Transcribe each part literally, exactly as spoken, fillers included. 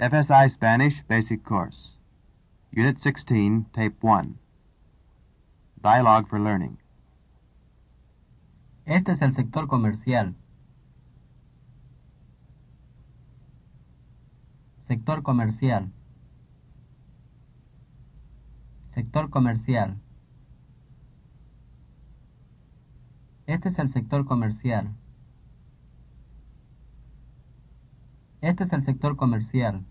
F S I Spanish Basic Course. Unit sixteen, Tape one. Dialogue for Learning. Este es el sector comercial. Sector comercial. Sector comercial. Este es el sector comercial. Este es el sector comercial.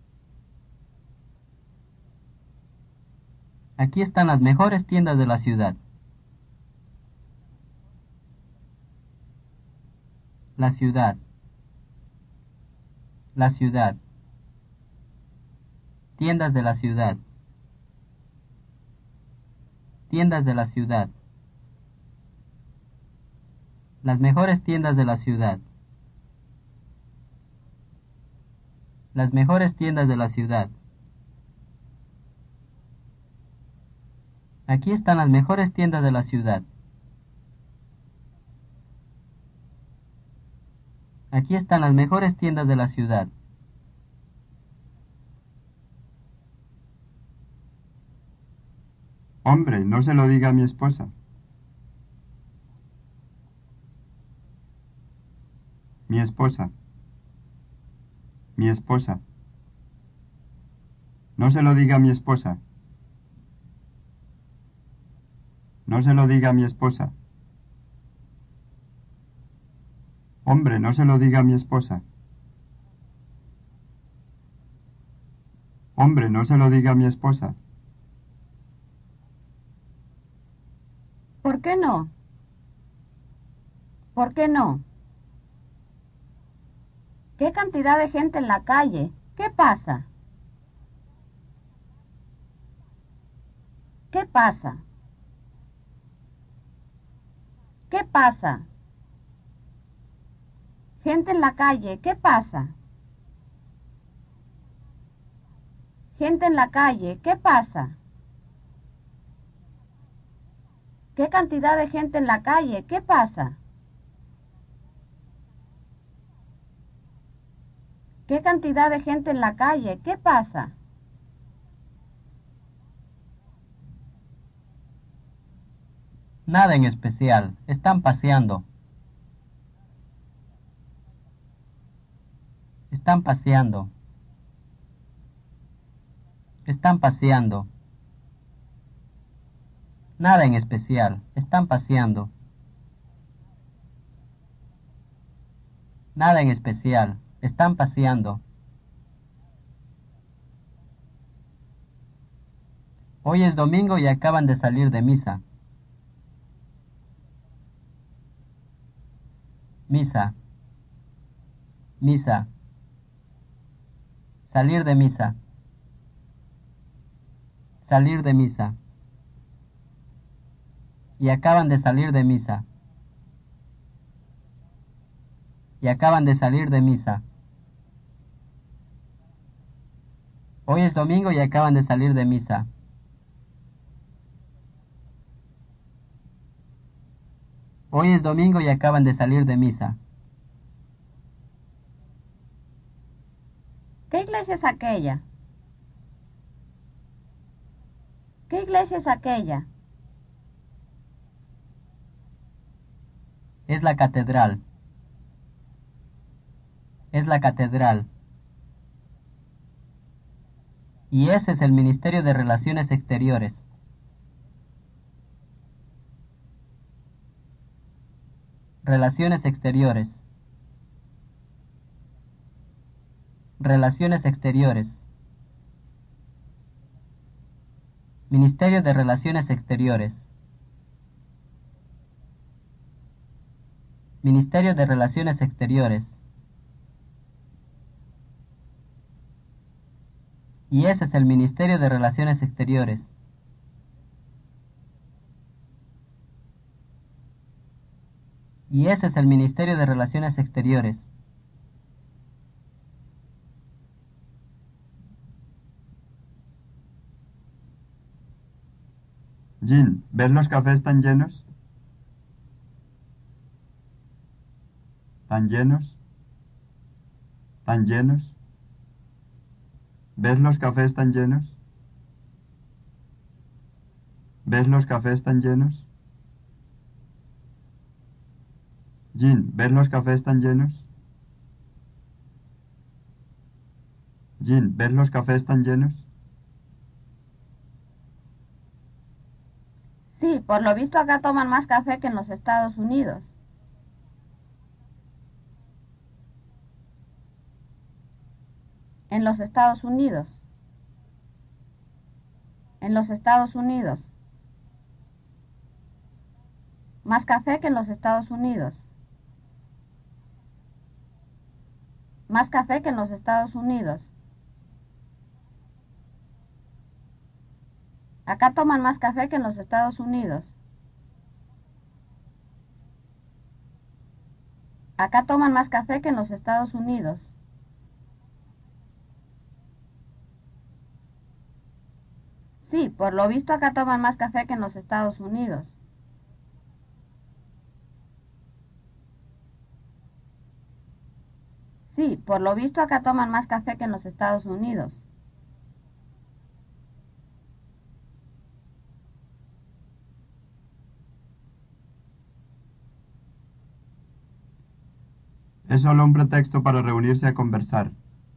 Aquí están las mejores tiendas de la ciudad. La ciudad. La ciudad. Tiendas de la ciudad. Tiendas de la ciudad. Las mejores tiendas de la ciudad. Las mejores tiendas de la ciudad. Aquí están las mejores tiendas de la ciudad. Aquí están las mejores tiendas de la ciudad. Hombre, no se lo diga a mi esposa. Mi esposa. Mi esposa. No se lo diga a mi esposa. No se lo diga a mi esposa. Hombre, no se lo diga a mi esposa. Hombre, no se lo diga a mi esposa. ¿Por qué no? ¿Por qué no? ¿Qué cantidad de gente en la calle? ¿Qué pasa? ¿Qué pasa? ¿Qué pasa? Gente en la calle, ¿qué pasa? Gente en la calle, ¿qué pasa? ¿Qué cantidad de gente en la calle? ¿Qué pasa? ¿Qué cantidad de gente en la calle? ¿Qué pasa? Nada en especial. Están paseando. Están paseando. Están paseando. Nada en especial. Están paseando. Nada en especial. Están paseando. Hoy es domingo y acaban de salir de misa. Misa. Misa. Salir de misa. Salir de misa. Y acaban de salir de misa. Y acaban de salir de misa. Hoy es domingo y acaban de salir de misa. Hoy es domingo y acaban de salir de misa. ¿Qué iglesia es aquella? ¿Qué iglesia es aquella? Es la catedral. Es la catedral. Y ese es el Ministerio de Relaciones Exteriores. Relaciones Exteriores. Relaciones Exteriores. Ministerio de Relaciones Exteriores. Ministerio de Relaciones Exteriores. Y ese es el Ministerio de Relaciones Exteriores. Y ese es el Ministerio de Relaciones Exteriores. Jean, ¿ves los cafés tan llenos? ¿Tan llenos? ¿Tan llenos? ¿Ves los cafés tan llenos? ¿Ves los cafés tan llenos? Jean, ¿ves los cafés tan llenos? Jean, ¿ves los cafés tan llenos? Sí, por lo visto acá toman más café que en los Estados Unidos. En los Estados Unidos. En los Estados Unidos. Más café que en los Estados Unidos. Más café que en los Estados Unidos. Acá toman más café que en los Estados Unidos. Acá toman más café que en los Estados Unidos. Sí, por lo visto acá toman más café que en los Estados Unidos. Sí, por lo visto acá toman más café que en los Estados Unidos. Es solo un pretexto para reunirse a conversar.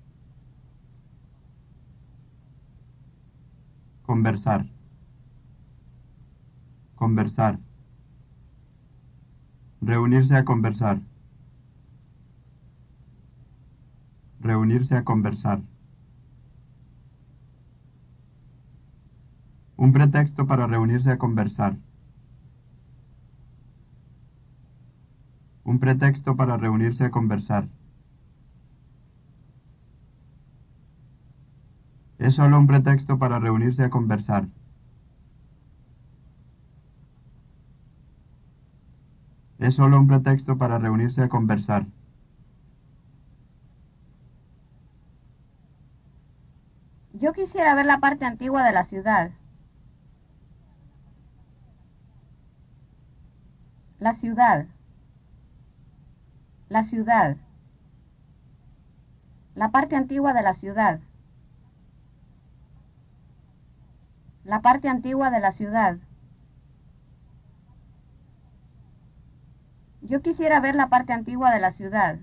Conversar. Conversar. Reunirse a conversar. Reunirse a conversar. Un pretexto para reunirse a conversar. Un pretexto para reunirse a conversar. Es solo un pretexto para reunirse a conversar. Es solo un pretexto para reunirse a conversar. Yo quisiera ver la parte antigua de la ciudad. La ciudad. La ciudad. La parte antigua de la ciudad. La parte antigua de la ciudad. Yo quisiera ver la parte antigua de la ciudad.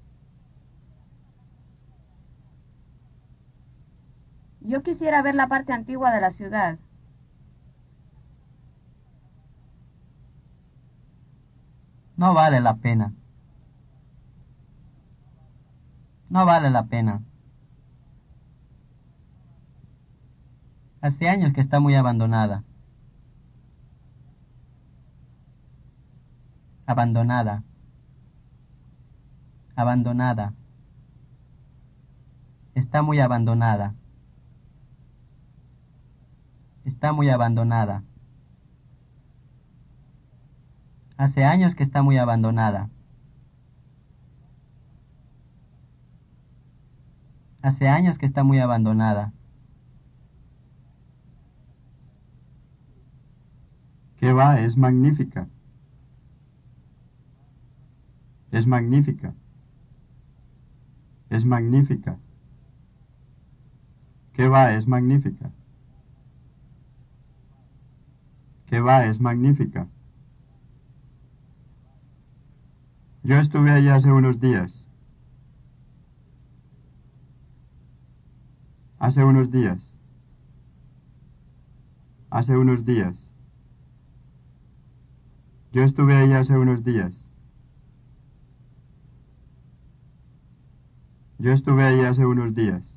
Yo quisiera ver la parte antigua de la ciudad. No vale la pena. No vale la pena. Hace años que está muy abandonada. Abandonada. Abandonada. Está muy abandonada. Está muy abandonada. Hace años que está muy abandonada. Hace años que está muy abandonada. ¿Qué va? Es magnífica. Es magnífica. Es magnífica. ¿Qué va? Es magnífica. ¿Qué va? Es magnífica. Yo estuve allí hace unos días. Hace unos días. Hace unos días. Yo estuve allí hace unos días. Yo estuve allí hace unos días.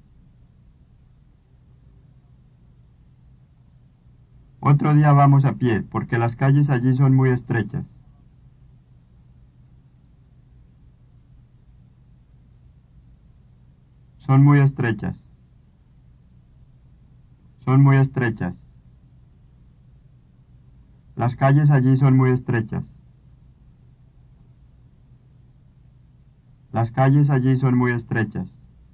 Otro día vamos a pie, porque las calles allí son muy estrechas. Son muy estrechas. Son muy estrechas. Las calles allí son muy estrechas. Las calles allí son muy estrechas.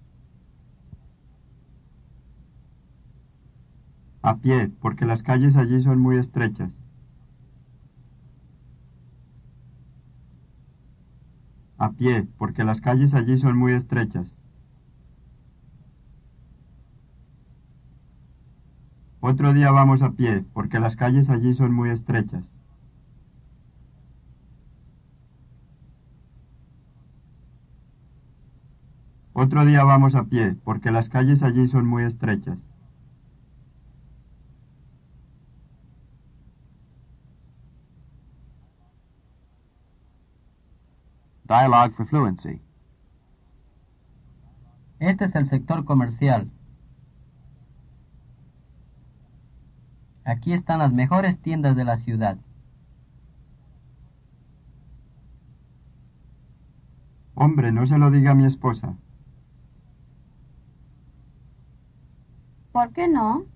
A pie, porque las calles allí son muy estrechas. A pie, porque las calles allí son muy estrechas. Otro día vamos a pie, porque las calles allí son muy estrechas. Otro día vamos a pie, porque las calles allí son muy estrechas. Dialogue for fluency. Este es el sector comercial. Aquí están las mejores tiendas de la ciudad. Hombre, no se lo diga a mi esposa. ¿Por qué no?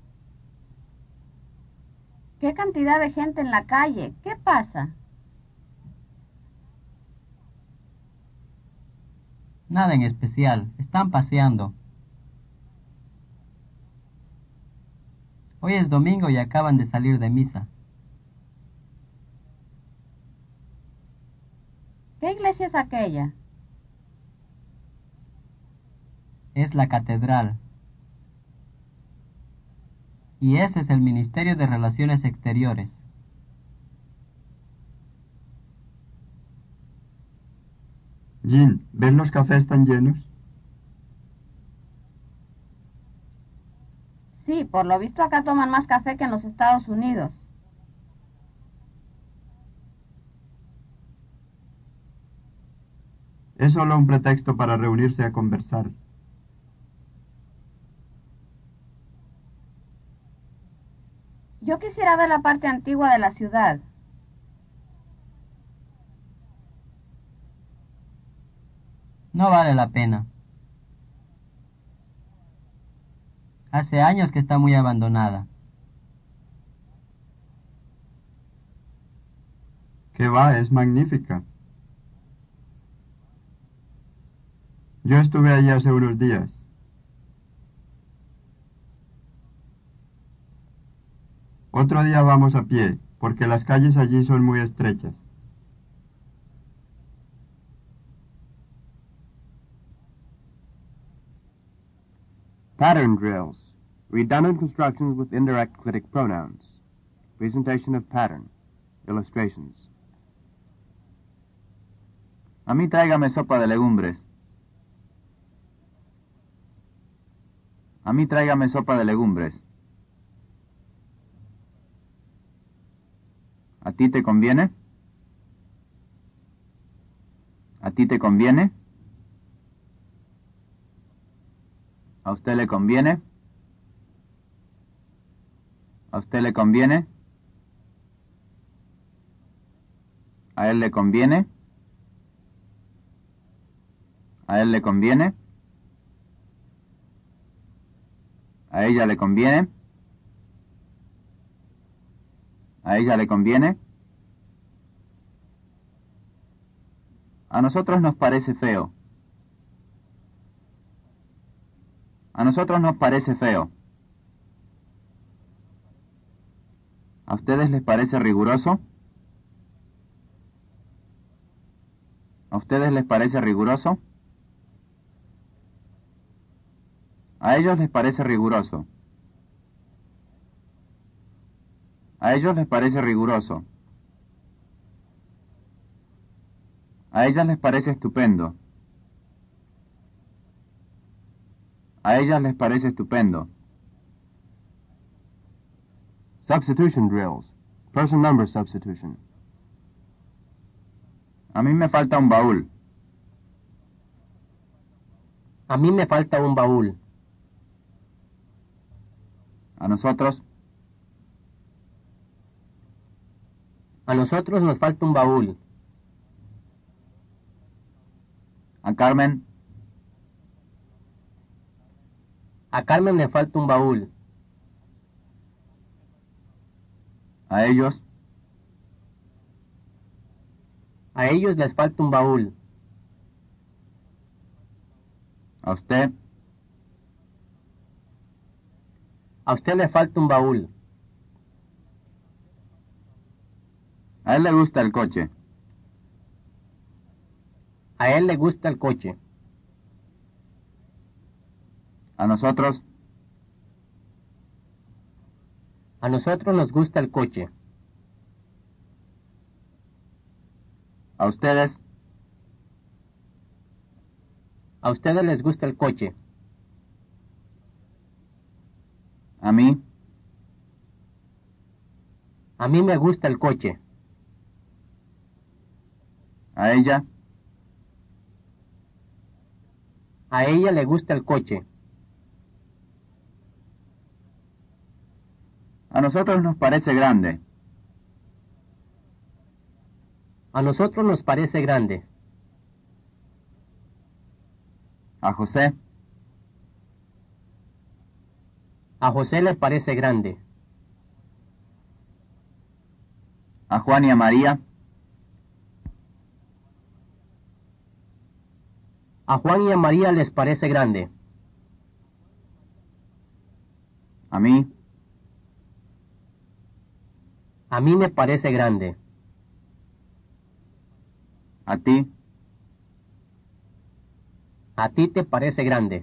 ¿Qué cantidad de gente en la calle? ¿Qué pasa? Nada en especial. Están paseando. Hoy es domingo y acaban de salir de misa. ¿Qué iglesia es aquella? Es la catedral. Y ese es el Ministerio de Relaciones Exteriores. Jean, ¿ves los cafés tan llenos? Sí, por lo visto acá toman más café que en los Estados Unidos. Es solo un pretexto para reunirse a conversar. Yo quisiera ver la parte antigua de la ciudad. No vale la pena. Hace años que está muy abandonada. ¿Qué va? Es magnífica. Yo estuve allí hace unos días. Otro día vamos a pie, porque las calles allí son muy estrechas. Pattern drills. Redundant constructions with indirect clitic pronouns. Presentation of pattern. Illustrations. A mí tráigame sopa de legumbres. A mí tráigame sopa de legumbres. ¿A ti te conviene? ¿A ti te conviene? ¿A usted le conviene? ¿A usted le conviene? ¿A él le conviene? ¿A él le conviene? ¿A ella le conviene? ¿A ella le conviene? A nosotros nos parece feo. A nosotros nos parece feo. ¿A ustedes les parece riguroso? ¿A ustedes les parece riguroso? A ellos les parece riguroso. A ellos les parece riguroso. A ellas les parece estupendo. A ellas les parece estupendo. Substitution drills. Person number substitution. A mí me falta un baúl. A mí me falta un baúl. A nosotros, A nosotros nos falta un baúl. a Carmen, A Carmen le falta un baúl. a ellos, A ellos les falta un baúl. a usted, A usted le falta un baúl. a él le gusta el coche. A él le gusta el coche. A nosotros, A nosotros nos gusta el coche. ¿A ustedes? A ustedes les gusta el coche. ¿A mí? A mí me gusta el coche. ¿A ella? A ella le gusta el coche. A nosotros nos parece grande. A nosotros nos parece grande. ¿A José? A José le parece grande. ¿A Juan y a María? A Juan y a María les parece grande. ¿A mí? A mí me parece grande. ¿A ti? A ti te parece grande.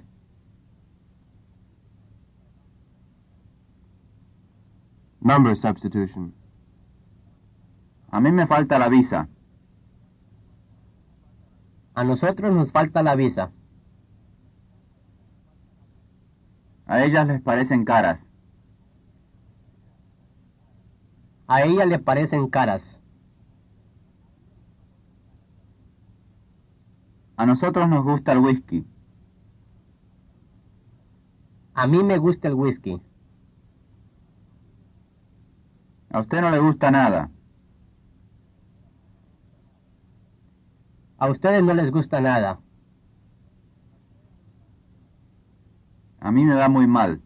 Number substitution. A mí me falta la visa. A nosotros nos falta la visa. A ellas les parecen caras. A ella le parecen caras. A nosotros nos gusta el whisky. A mí me gusta el whisky. A usted no le gusta nada. A ustedes no les gusta nada. A mí me va muy mal.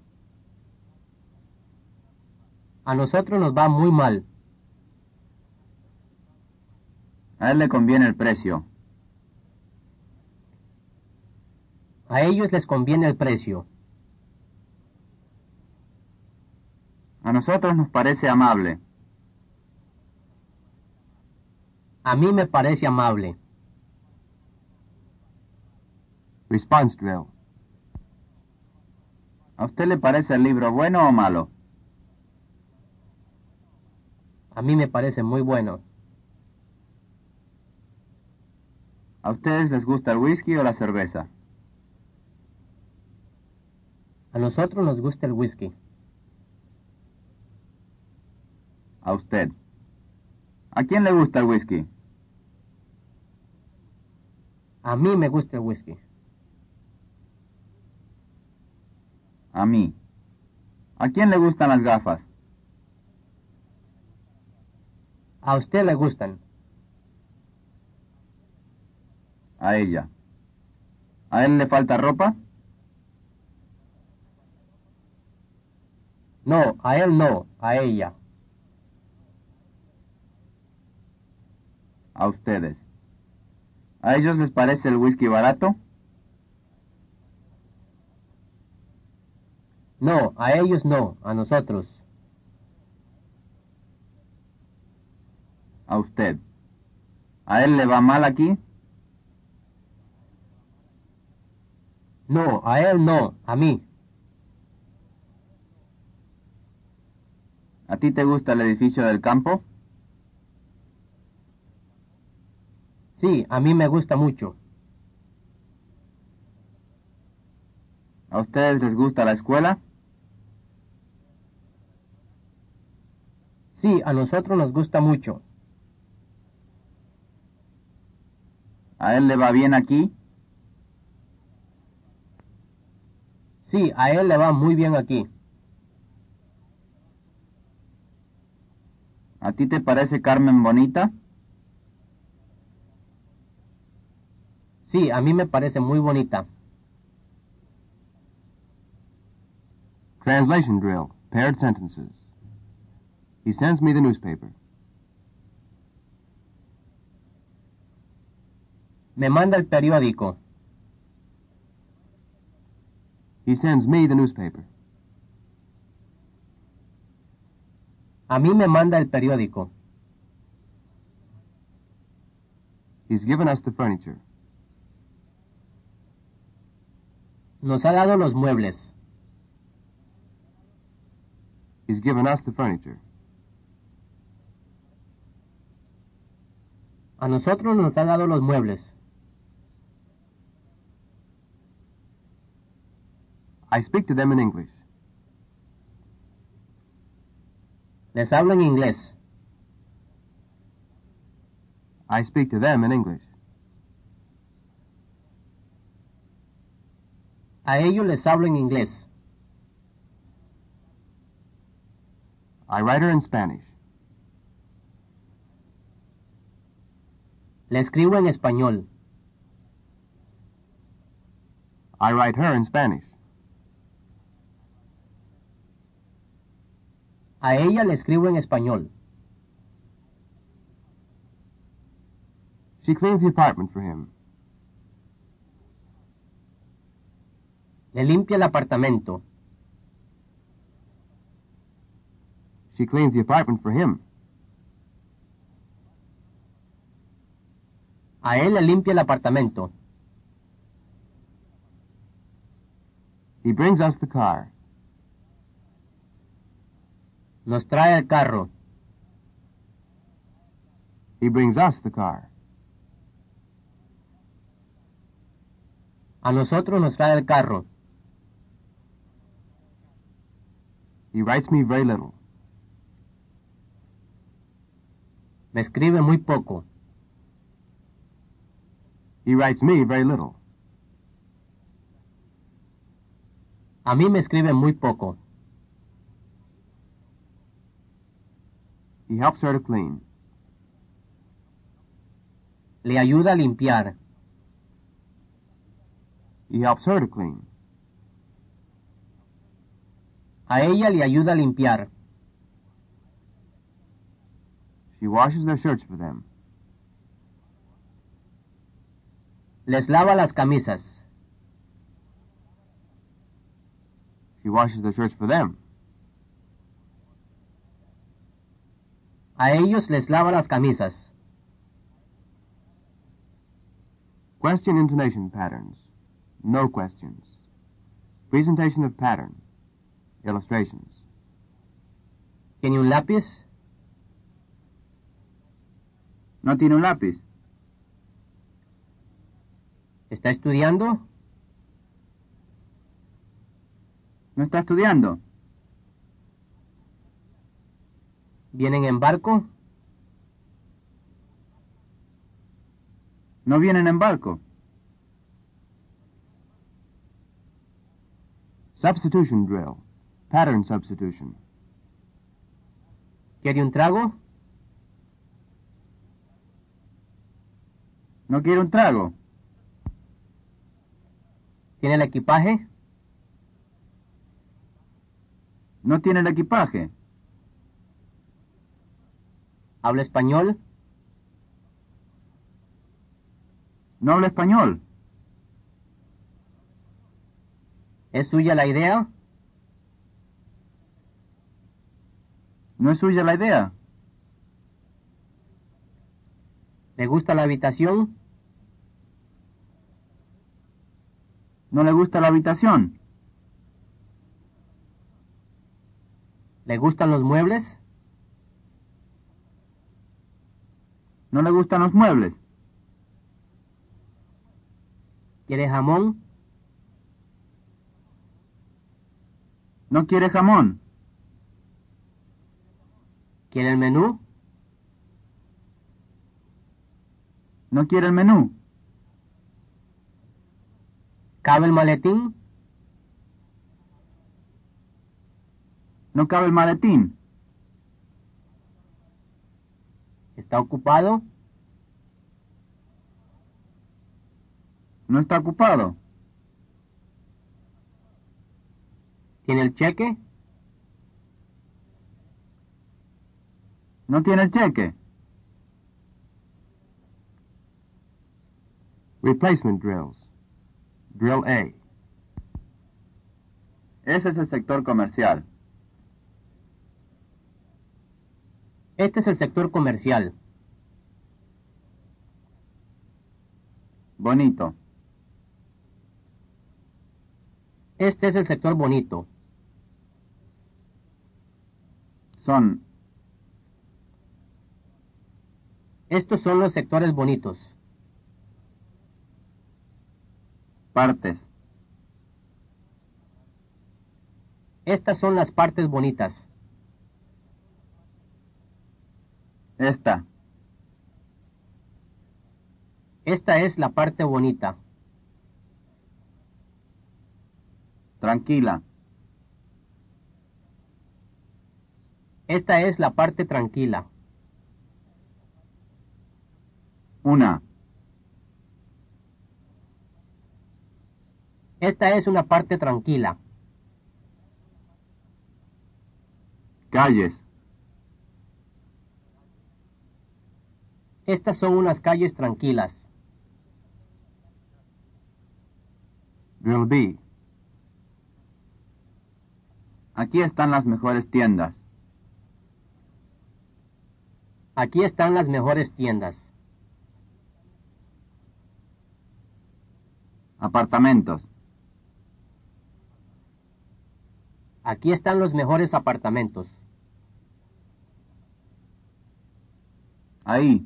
A nosotros nos va muy mal. A él le conviene el precio. A ellos les conviene el precio. A nosotros nos parece amable. A mí me parece amable. Response drill. ¿A usted le parece el libro bueno o malo? A mí me parece muy bueno. ¿A ustedes les gusta el whisky o la cerveza? A nosotros nos gusta el whisky. A usted. ¿A quién le gusta el whisky? A mí me gusta el whisky. A mí. ¿A quién le gustan las gafas? A usted le gustan. A ella. ¿A él le falta ropa? No, a él no, a ella. A ustedes. ¿A ellos les parece el whisky barato? No, a ellos no, a nosotros. A usted. ¿A él le va mal aquí? No, a él no, a mí. ¿A ti te gusta el edificio del campo? Sí, a mí me gusta mucho. ¿A ustedes les gusta la escuela? Sí, a nosotros nos gusta mucho. ¿A él le va bien aquí? Sí, a él le va muy bien aquí. ¿A ti te parece Carmen bonita? Sí, a mí me parece muy bonita. Translation drill. Paired sentences. He sends me the newspaper. Me manda el periódico. He sends me the newspaper. A mí me manda el periódico. He's given us the furniture. Nos ha dado los muebles. He's given us the furniture. A nosotros nos ha dado los muebles. I speak to them in English. Les hablo en inglés. I speak to them in English. A ellos les hablo en inglés. I write her in Spanish. Le escribo en español. I write her in Spanish. A ella le escribo en español. She cleans the apartment for him. Le limpia el apartamento. She cleans the apartment for him. A él le limpia el apartamento. He brings us the car. Nos trae el carro. He brings us the car. A nosotros nos trae el carro. He writes me very little. Me escribe muy poco. He writes me very little. A mí me escribe muy poco. He helps her to clean. Le ayuda a limpiar. He helps her to clean. A ella le ayuda a limpiar. She washes their shirts for them. Les lava las camisas. She washes their shirts for them. A ellos les lava las camisas. Question intonation patterns. No questions. Presentation of pattern. Illustrations. ¿Tiene un lápiz? ¿No tiene un lápiz? ¿Está estudiando? ¿No está estudiando? ¿Vienen en barco? ¿No vienen en barco? Substitution drill. Pattern substitution. ¿Quiere un trago? ¿No quiere un trago? ¿Tiene el equipaje? ¿No tiene el equipaje? ¿Habla español? ¿No habla español? ¿Es suya la idea? ¿No es suya la idea? ¿Le gusta la habitación? ¿No le gusta la habitación? ¿Le gustan los muebles? ¿No le gustan los muebles? ¿Quiere jamón? ¿No quiere jamón? ¿Quiere el menú? ¿No quiere el menú? ¿Cabe el maletín? ¿No cabe el maletín? ¿Está ocupado? ¿No está ocupado? ¿Tiene el cheque? ¿No tiene el cheque? Replacement drills. Drill A. Ese es el sector comercial. Este es el sector comercial. Bonito. Este es el sector bonito. Son. Estos son los sectores bonitos. Partes. Estas son las partes bonitas. Esta. Esta es la parte bonita. Tranquila. Esta es la parte tranquila. Una. Esta es una parte tranquila. Calles. Estas son unas calles tranquilas. Drill B. Aquí están las mejores tiendas. Aquí están las mejores tiendas. Apartamentos. Aquí están los mejores apartamentos. Ahí.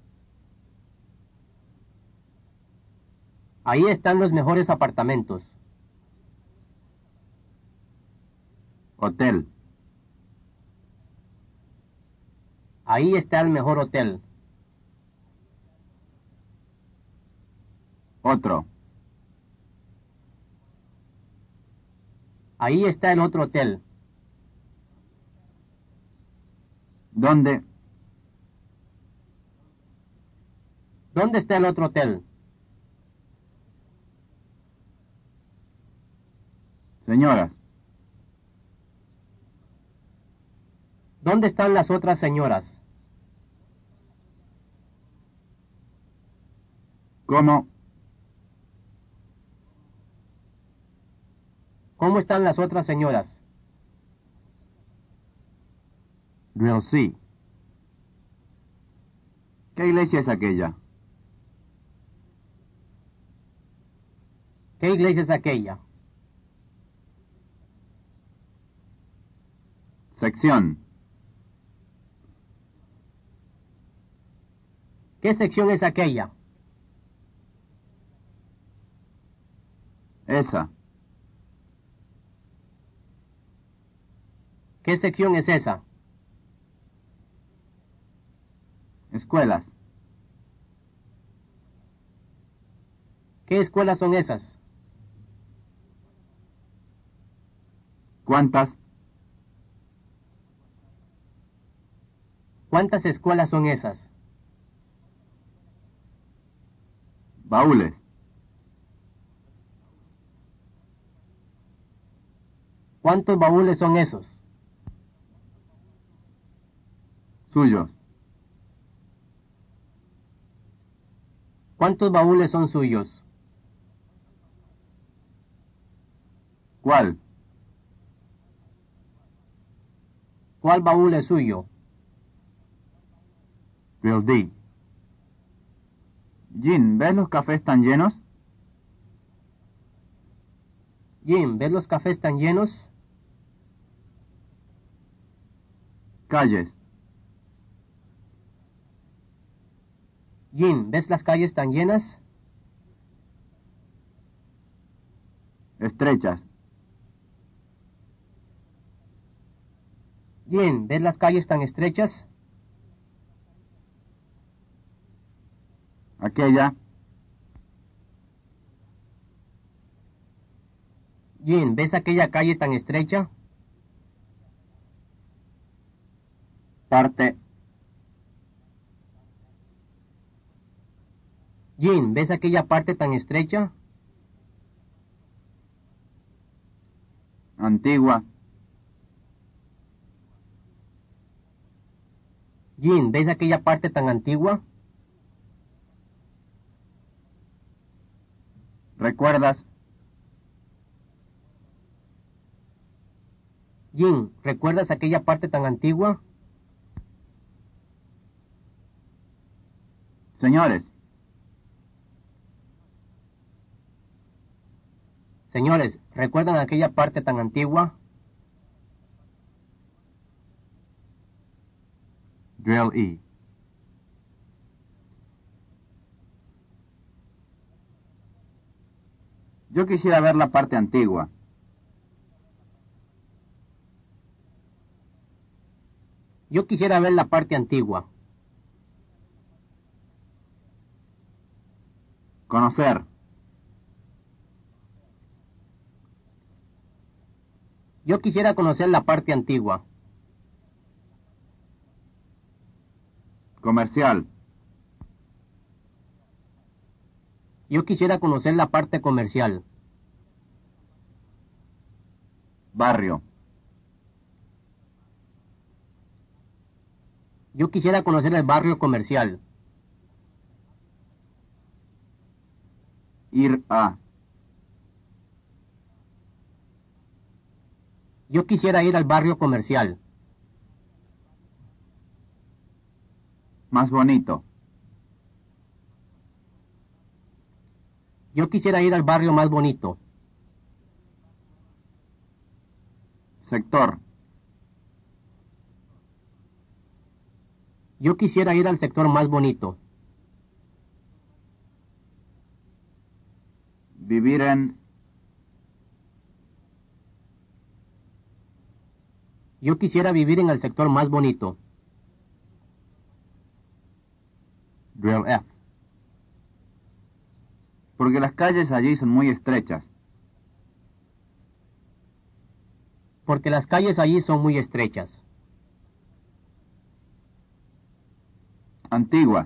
Ahí están los mejores apartamentos. Hotel. Ahí está el mejor hotel. Otro. Ahí está el otro hotel. ¿Dónde? ¿Dónde está el otro hotel? Señoras. ¿Dónde están las otras señoras? ¿Cómo? ¿Cómo están las otras señoras? Drill C. ¿Qué iglesia es aquella? ¿Qué iglesia es aquella? Sección. ¿Qué sección es aquella? Esa. ¿Qué sección es esa? Escuelas. ¿Qué escuelas son esas? ¿Cuántas? ¿Cuántas escuelas son esas? Baúles. ¿Cuántos baúles son esos? Suyos. ¿Cuántos baúles son suyos? ¿Cuál? ¿Cuál baúl es suyo? Drill D. Jim, ¿ves los cafés tan llenos? Jim, ¿ves los cafés tan llenos? Calles. Jim, ¿ves las calles tan llenas? Estrechas. Jim, ¿ves las calles tan estrechas? Aquella. Jim, ¿ves aquella calle tan estrecha? Parte. Jim, ¿ves aquella parte tan estrecha? Antigua. Jim, ¿ves aquella parte tan antigua? ¿Recuerdas? Jim, ¿recuerdas aquella parte tan antigua? Señores. Señores, ¿recuerdan aquella parte tan antigua? Drill E. Yo quisiera ver la parte antigua. Yo quisiera ver la parte antigua. Conocer. Yo quisiera conocer la parte antigua. Comercial. Yo quisiera conocer la parte comercial. Barrio. Yo quisiera conocer el barrio comercial. Ir a. Yo quisiera ir al barrio comercial. Más bonito. Yo quisiera ir al barrio más bonito. Sector. Yo quisiera ir al sector más bonito. Vivir en. Yo quisiera vivir en el sector más bonito. Drill F. Porque las calles allí son muy estrechas. Porque las calles allí son muy estrechas. Antiguas.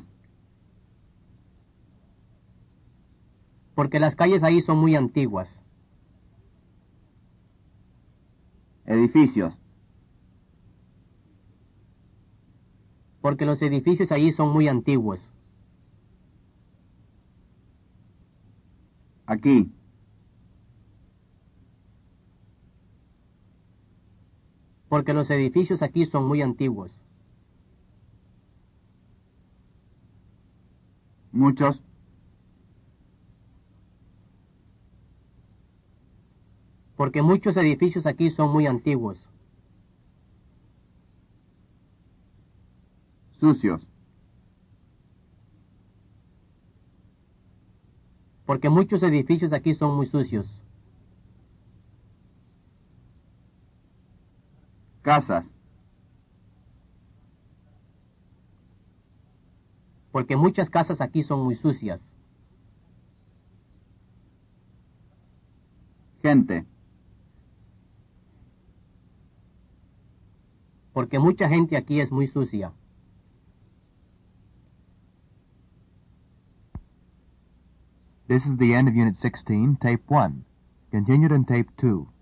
Porque las calles allí son muy antiguas. Edificios. Porque los edificios allí son muy antiguos. Aquí. Porque los edificios aquí son muy antiguos. Muchos. Porque muchos edificios aquí son muy antiguos. Sucios. Porque muchos edificios aquí son muy sucios. Casas. Porque muchas casas aquí son muy sucias. Gente. Porque mucha gente aquí es muy sucia. This is the end of Unit sixteen, Tape one. Continued in Tape two.